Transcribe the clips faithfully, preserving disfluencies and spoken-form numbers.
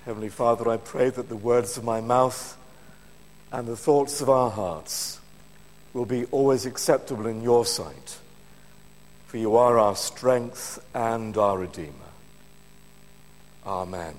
Heavenly Father, I pray that the words of my mouth and the thoughts of our hearts will be always acceptable in your sight, for you are our strength and our Redeemer. Amen.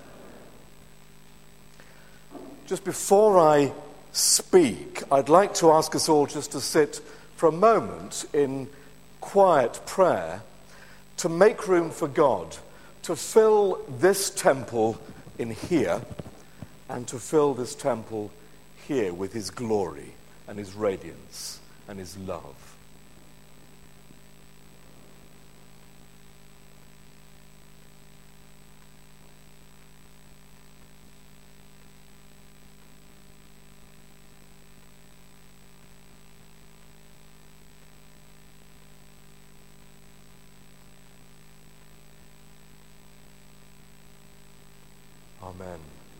Just before I speak, I'd like to ask us all just to sit for a moment in quiet prayer to make room for God to fill this temple in here and to fill this temple here with his glory and his radiance and his love. Amen.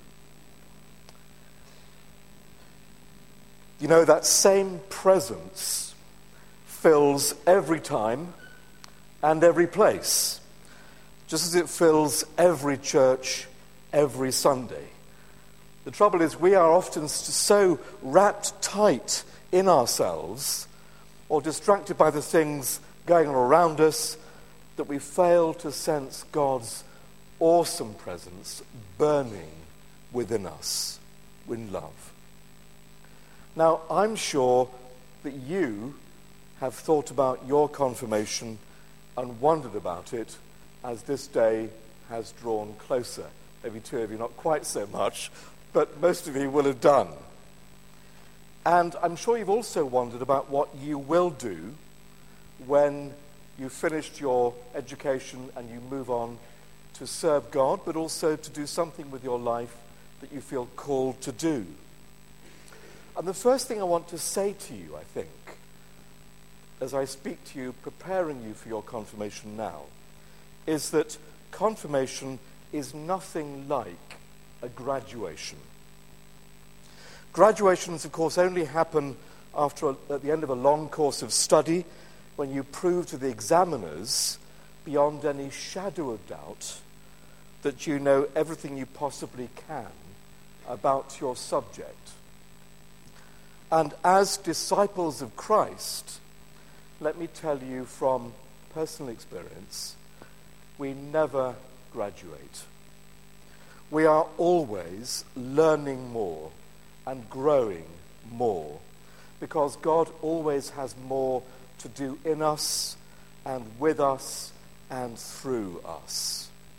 You know, that same presence fills every time and every place, just as it fills every church every Sunday. The trouble is, we are often so wrapped tight in ourselves or distracted by the things going on around us that we fail to sense God's awesome presence burning within us in love. Now, I'm sure that you have thought about your confirmation and wondered about it as this day has drawn closer. Maybe two of you, not quite so much, but most of you will have done. And I'm sure you've also wondered about what you will do when you've finished your education and you move on to serve God, but also to do something with your life that you feel called to do. And the first thing I want to say to you, I think, as I speak to you, preparing you for your confirmation now, is that confirmation is nothing like a graduation. Graduations, of course, only happen after a, at the end of a long course of study, when you prove to the examiners, beyond any shadow of doubt, that you know everything you possibly can about your subject. And as disciples of Christ, let me tell you from personal experience, we never graduate. We are always learning more and growing more, because God always has more to do in us and with us and through us.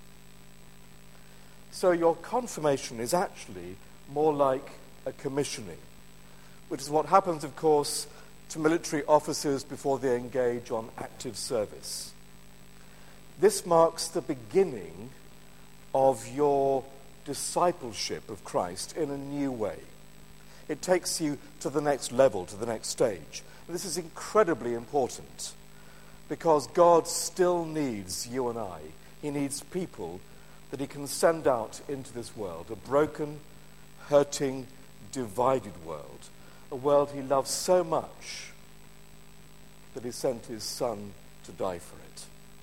So your confirmation is actually more like a commissioning, which is what happens, of course, to military officers before they engage on active service. This marks the beginning of your discipleship of Christ in a new way. It takes you to the next level, to the next stage. And this is incredibly important, because God still needs you and I. He needs people that he can send out into this world, a broken, hurting, divided world, a world he loves so much that he sent his son to die for it.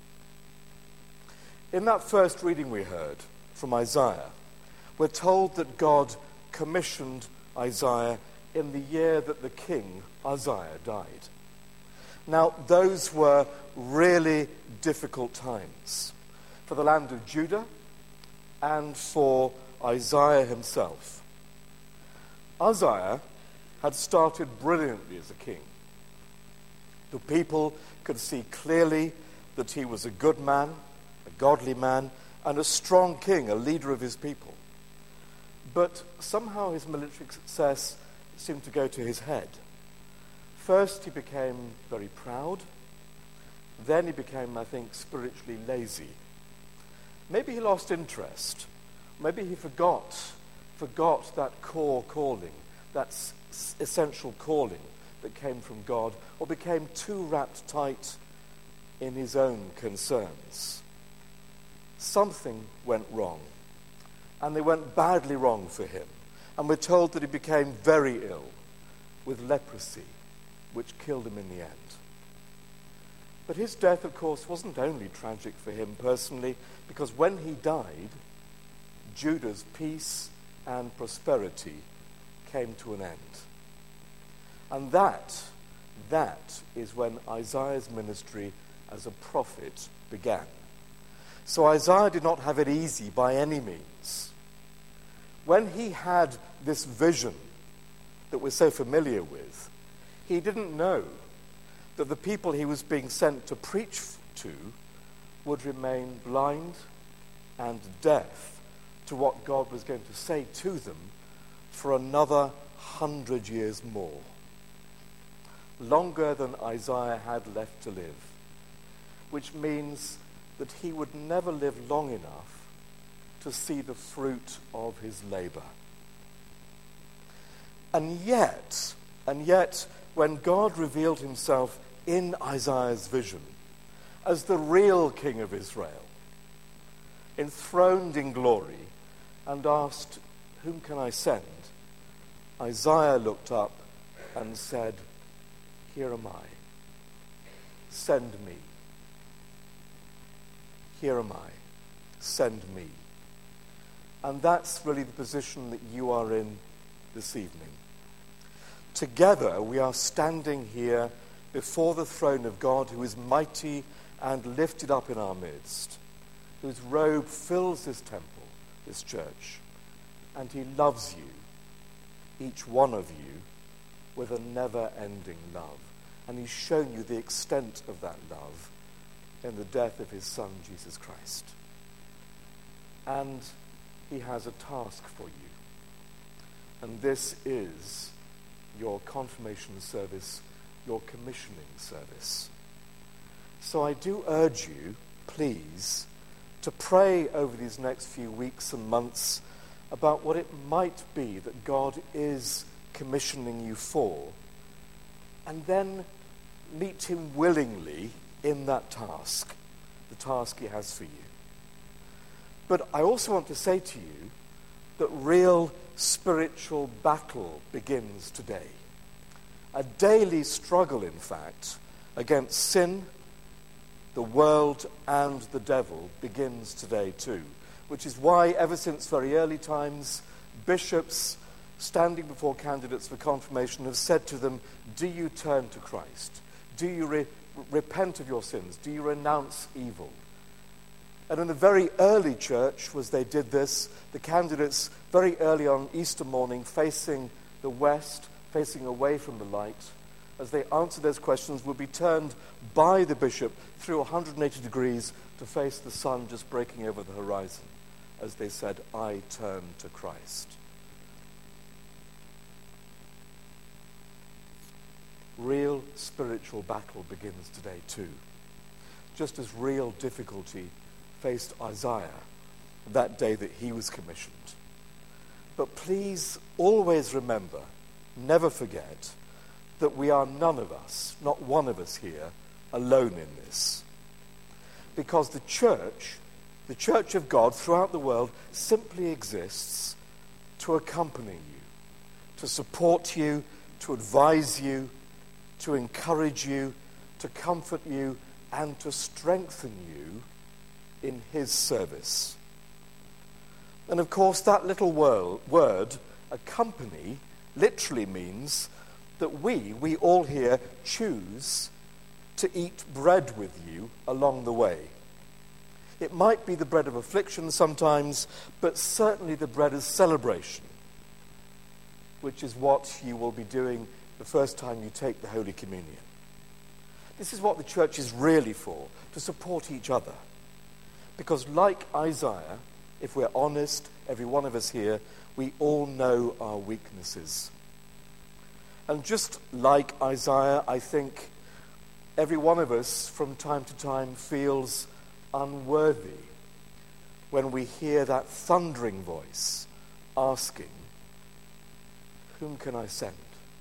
In that first reading we heard from Isaiah, we're told that God commissioned Isaiah in the year that the king Uzziah died. Now, those were really difficult times for the land of Judah and for Isaiah himself. Uzziah had started brilliantly as a king. The people could see clearly that he was a good man, a godly man, and a strong king, a leader of his people. But somehow his military success seemed to go to his head. First, he became very proud. Then he became, I think, spiritually lazy. Maybe he lost interest. Maybe he forgot, forgot that core calling, that s- essential calling that came from God, or became too wrapped tight in his own concerns. Something went wrong, and they went badly wrong for him. And we're told that he became very ill with leprosy, which killed him in the end. But his death, of course, wasn't only tragic for him personally, because when he died, Judah's peace and prosperity came to an end. And that, that is when Isaiah's ministry as a prophet began. So Isaiah did not have it easy by any means. When he had this vision that we're so familiar with, he didn't know that the people he was being sent to preach to would remain blind and deaf to what God was going to say to them for another hundred years more. Longer than Isaiah had left to live, which means that he would never live long enough to see the fruit of his labor. And yet, and yet, when God revealed himself in Isaiah's vision as the real King of Israel, enthroned in glory, and asked, "Whom can I send?" Isaiah looked up and said, "Here am I. Send me. Here am I. Send me." And that's really the position that you are in this evening. Together we are standing here before the throne of God, who is mighty and lifted up in our midst, whose robe fills this temple, this church, and he loves you, each one of you, with a never-ending love. And he's shown you the extent of that love in the death of his Son, Jesus Christ. And he has a task for you. And this is your confirmation service, your commissioning service. So I do urge you, please, to pray over these next few weeks and months about what it might be that God is commissioning you for, and then meet him willingly in that task, the task he has for you. But I also want to say to you that real spiritual battle begins today. A daily struggle, in fact, against sin, the world, and the devil begins today too, which is why ever since very early times, bishops standing before candidates for confirmation have said to them, do you turn to Christ? Do you re- repent of your sins? Do you renounce evil? And in the very early church, as they did this, the candidates very early on Easter morning, facing the west, facing away from the light, as they answered those questions, would be turned by the bishop through one hundred eighty degrees to face the sun just breaking over the horizon, as they said, I turn to Christ. Real spiritual battle begins today too, just as real difficulty faced Isaiah that day that he was commissioned. But please always remember, never forget, that we are none of us, not one of us here, alone in this. Because the church, the church of God throughout the world, simply exists to accompany you, to support you, to advise you, to encourage you, to comfort you, and to strengthen you in his service. And of course, that little word, word, accompany, literally means that we, we all here, choose to eat bread with you along the way. It might be the bread of affliction sometimes, but certainly the bread of celebration, which is what you will be doing the first time you take the Holy Communion. This is what the church is really for, to support each other. Because like Isaiah, if we're honest, every one of us here, we all know our weaknesses. And just like Isaiah, I think every one of us from time to time feels unworthy when we hear that thundering voice asking, whom can I send?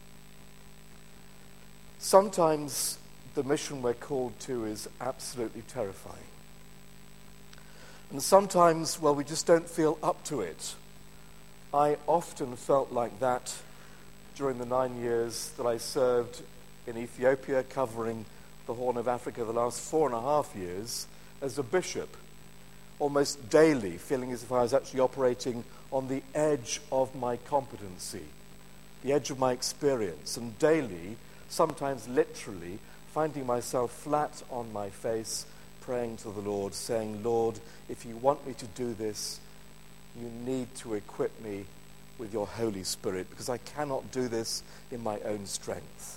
Sometimes the mission we're called to is absolutely terrifying. And sometimes, well, we just don't feel up to it. I often felt like that during the nine years that I served in Ethiopia, covering the Horn of Africa the last four and a half years as a bishop, almost daily, feeling as if I was actually operating on the edge of my competency, the edge of my experience, and daily, sometimes literally, finding myself flat on my face, praying to the Lord, saying, Lord, if you want me to do this, you need to equip me with your Holy Spirit, because I cannot do this in my own strength.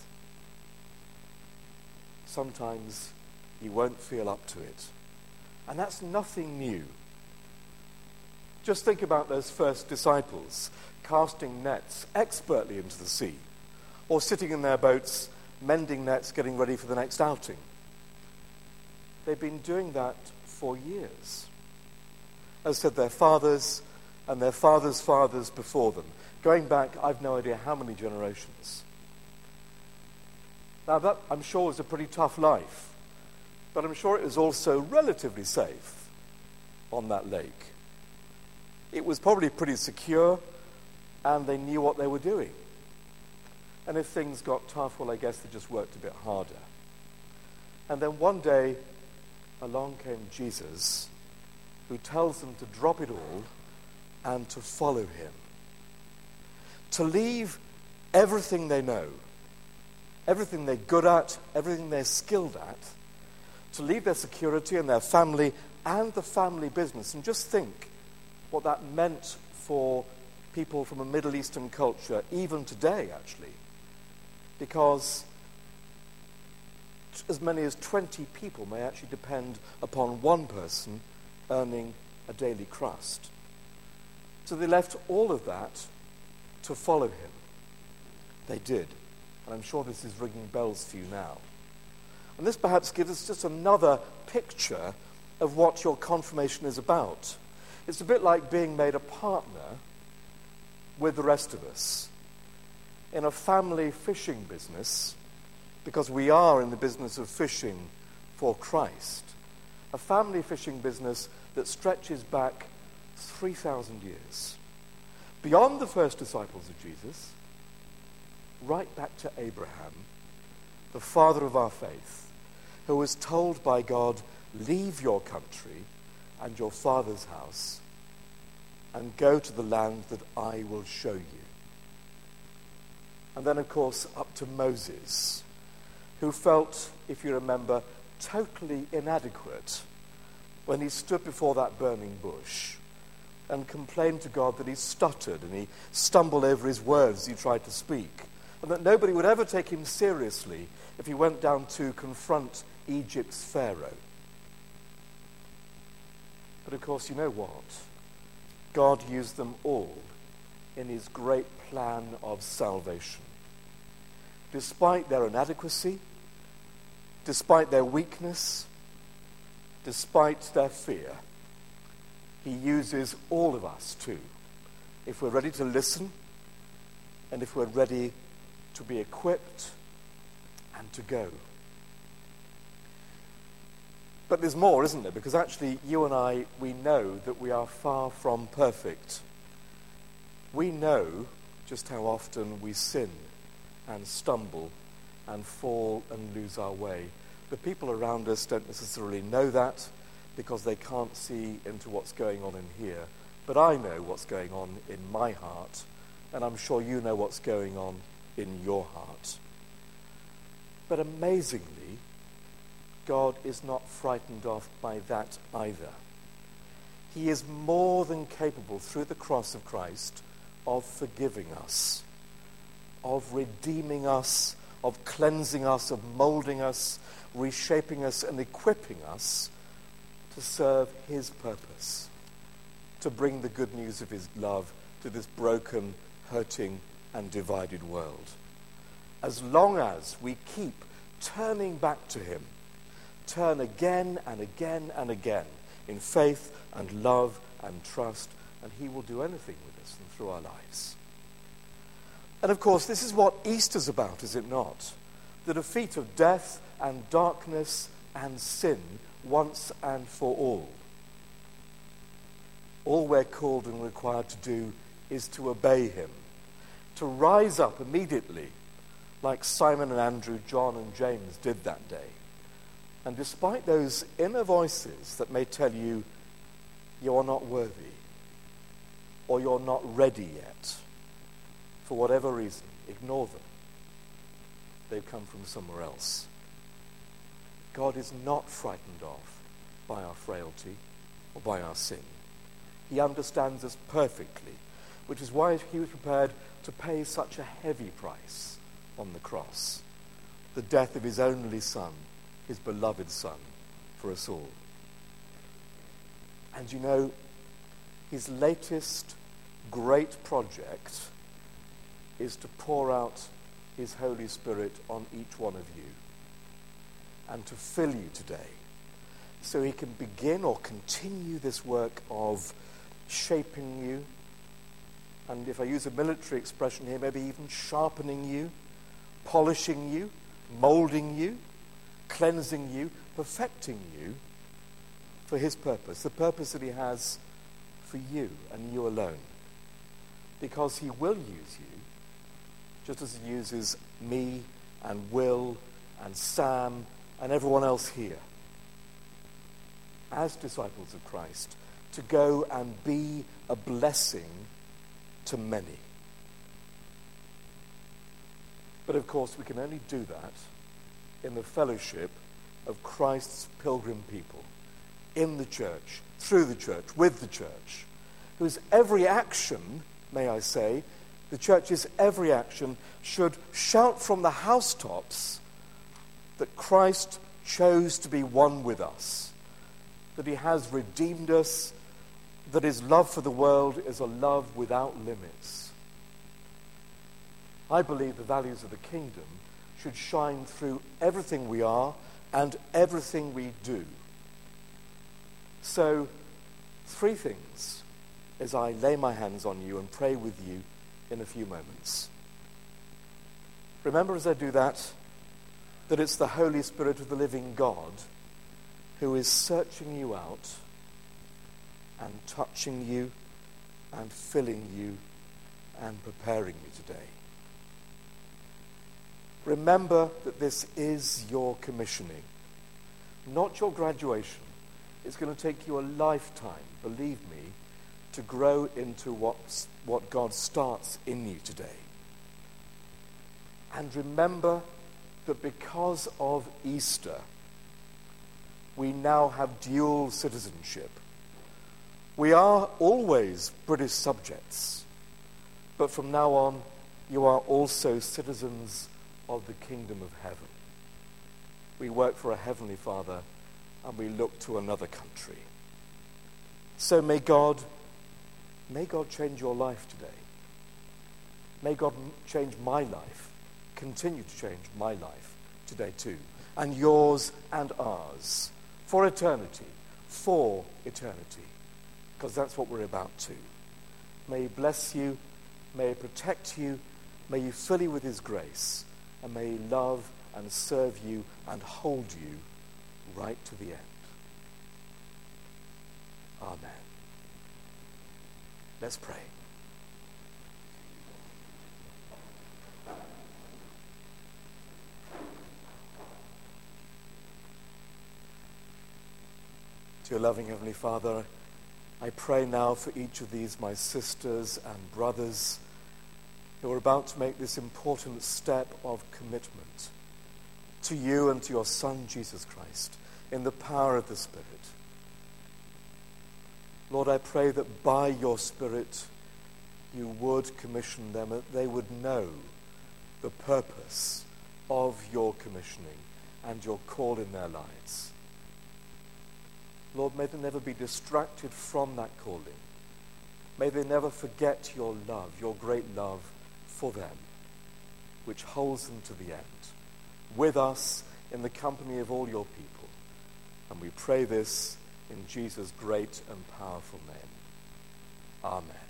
Sometimes you won't feel up to it. And that's nothing new. Just think about those first disciples casting nets expertly into the sea, or sitting in their boats, mending nets, getting ready for the next outing. They've been doing that for years. As said, their fathers and their fathers' fathers before them, going back, I've no idea how many generations. Now that, I'm sure, was a pretty tough life, but I'm sure it was also relatively safe on that lake. It was probably pretty secure, and they knew what they were doing. And if things got tough, well, I guess they just worked a bit harder. And then one day, along came Jesus, who tells them to drop it all and to follow him. To leave everything they know, everything they're good at, everything they're skilled at, to leave their security and their family and the family business. And just think what that meant for people from a Middle Eastern culture, even today, actually. Because as many as twenty people may actually depend upon one person earning a daily crust. So they left all of that to follow him. They did. And I'm sure this is ringing bells for you now. And this perhaps gives us just another picture of what your confirmation is about. It's a bit like being made a partner with the rest of us in a family fishing business, because we are in the business of fishing for Christ. A family fishing business that stretches back three thousand years. Beyond the first disciples of Jesus, right back to Abraham, the father of our faith, who was told by God, leave your country and your father's house and go to the land that I will show you. And then, of course, up to Moses, who felt, if you remember, totally inadequate when he stood before that burning bush and complained to God that he stuttered and he stumbled over his words as he tried to speak, and that nobody would ever take him seriously if he went down to confront Egypt's Pharaoh. But of course, you know what? God used them all in his great plan of salvation. Despite their inadequacy, despite their weakness, despite their fear, he uses all of us too, if we're ready to listen and if we're ready to be equipped and to go. But there's more, isn't there? Because actually, you and I, we know that we are far from perfect. We know just how often we sin and stumble and fall and lose our way. The people around us don't necessarily know that because they can't see into what's going on in here. But I know what's going on in my heart, and I'm sure you know what's going on in your heart. But amazingly, God is not frightened off by that either. He is more than capable, through the cross of Christ, of forgiving us, of redeeming us, of cleansing us, of molding us, reshaping us, and equipping us to serve his purpose, to bring the good news of his love to this broken, hurting, and divided world. As long as we keep turning back to him, turn again and again and again in faith and love and trust, and he will do anything with us and through our lives. And of course, this is what Easter's about, is it not? The defeat of death and darkness and sin once and for all. All we're called and required to do is to obey him, to rise up immediately, like Simon and Andrew, John and James did that day. And despite those inner voices that may tell you, you are not worthy, or you're not ready yet, for whatever reason, ignore them. They've come from somewhere else. God is not frightened of by our frailty or by our sin. He understands us perfectly, which is why he was prepared to pay such a heavy price on the cross, the death of his only Son, his beloved Son, for us all. And you know, his latest great project is to pour out his Holy Spirit on each one of you and to fill you today so he can begin or continue this work of shaping you, and if I use a military expression here, maybe even sharpening you, polishing you, molding you, cleansing you, perfecting you for his purpose, the purpose that he has for you and you alone. Because he will use you, just as he uses me and Will and Sam and everyone else here, as disciples of Christ, to go and be a blessing to many. But of course, we can only do that in the fellowship of Christ's pilgrim people, in the church, through the church, with the church, whose every action, may I say, the church's every action should shout from the housetops that Christ chose to be one with us, that he has redeemed us, that his love for the world is a love without limits. I believe the values of the kingdom should shine through everything we are and everything we do. So, three things as I lay my hands on you and pray with you in a few moments. Remember as I do that, that it's the Holy Spirit of the living God who is searching you out and touching you and filling you and preparing you today. Remember that this is your commissioning, not your graduation. It's going to take you a lifetime, believe me, to grow into what, what God starts in you today. And remember that because of Easter, we now have dual citizenship. We are always British subjects, but from now on, you are also citizens of the kingdom of heaven. We work for a heavenly Father, and we look to another country. So may God, may God change your life today. May God change my life, continue to change my life today too, and yours and ours, for eternity, for eternity, because that's what we're about to. May he bless you, may he protect you, may you fill you with his grace, and may he love and serve you and hold you right to the end. Amen. Let's pray. Dear loving Heavenly Father, I pray now for each of these, my sisters and brothers, who are about to make this important step of commitment to you and to your Son, Jesus Christ, in the power of the Spirit. Lord, I pray that by your Spirit you would commission them, that they would know the purpose of your commissioning and your call in their lives. Lord, may they never be distracted from that calling. May they never forget your love, your great love for them, which holds them to the end, with us in the company of all your people. And we pray this in Jesus' great and powerful name. Amen.